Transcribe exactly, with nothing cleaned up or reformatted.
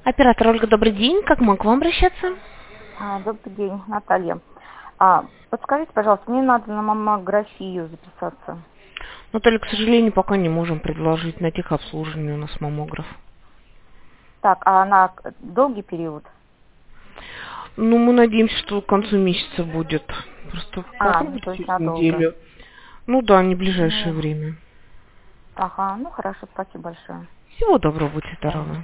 Оператор Ольга, добрый день. Как могу к вам обращаться? А, добрый день, Наталья. А, подскажите, пожалуйста, мне надо на маммографию записаться. Наталья, к сожалению, пока не можем предложить на техобслуживание у нас маммограф. Так, а на долгий период? Ну, мы надеемся, что к концу месяца будет. Просто А, ну попробуйте то есть через надолго. неделю. Ну да, не ближайшее Ну, время. ага, ну хорошо, спасибо большое. Всего доброго, будьте здоровы.